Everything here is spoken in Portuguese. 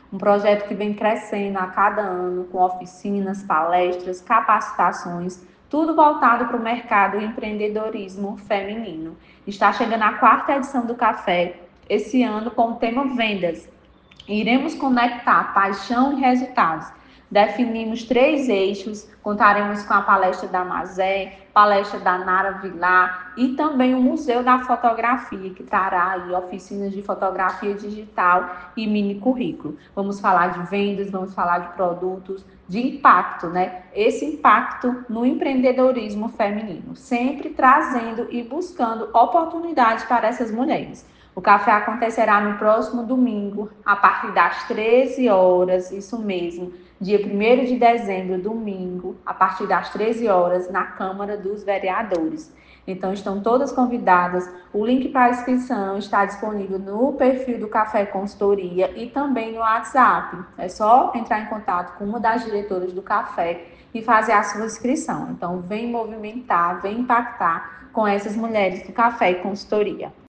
Um projeto que vem crescendo a cada ano, com oficinas, palestras, capacitações, tudo voltado para o mercado e empreendedorismo feminino. Está chegando a quarta edição do café, esse ano com o tema Vendas. Iremos conectar paixão e resultados. Definimos 3 eixos, contaremos com a palestra da Mazé, palestra da Nara Vilar e também o Museu da Fotografia, que trará aí oficinas de fotografia digital e mini currículo. Vamos falar de vendas, vamos falar de produtos, de impacto, né? Esse impacto no empreendedorismo feminino, sempre trazendo e buscando oportunidades para essas mulheres. O café acontecerá no próximo domingo, a partir das 13 horas, isso mesmo, dia 1º de dezembro, domingo, a partir das 13 horas, na Câmara dos Vereadores. Então, estão todas convidadas. O link para a inscrição está disponível no perfil do Café Consultoria e também no WhatsApp. É só entrar em contato com uma das diretoras do café e fazer a sua inscrição. Então, vem movimentar, vem impactar com essas mulheres do Café e Consultoria.